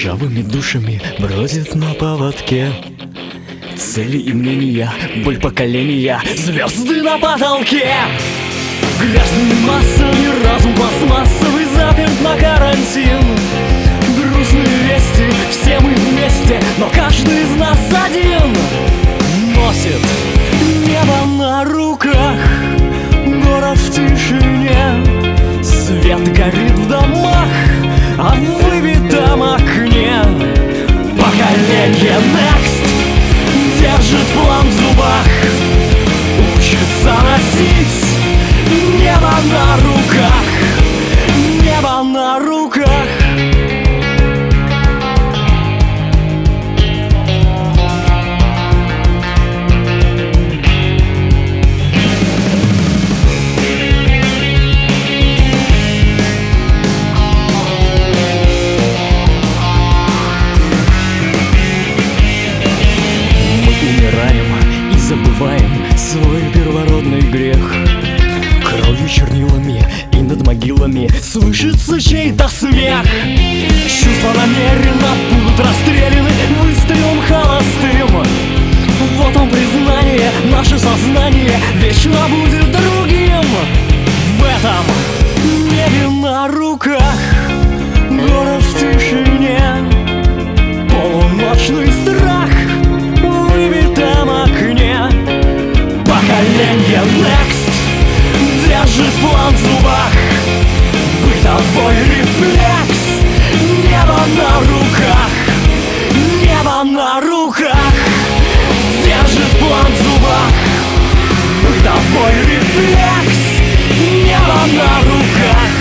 Ржавыми душами бродит на поводке. Цели и мнения, боль поколения, звезды на потолке. Грязными массами разум пластмассовый заперт на карантин. Грустные вести, все мы вместе, но каждый из нас один носит небо на руках. Город в тишине, свет горит в домах, а в выбитом окне поколение Next держит план в зубах, учится носить небо на руках, небо на руках. Забываем свой первородный грех. Кровью, чернилами и над могилами слышится чей-то смех. Чувства намеренно будут расстреляны выстрелом холостым. Вот он признание, наше сознание вечно будет другим. В этом небе на руках, город в тишине, полуночный страх в выбитом окне. Поколение Next держит план в зубах, бытовой рефлекс, небо на руках, небо на руках. Держит план в зубах, бытовой рефлекс, небо на руках.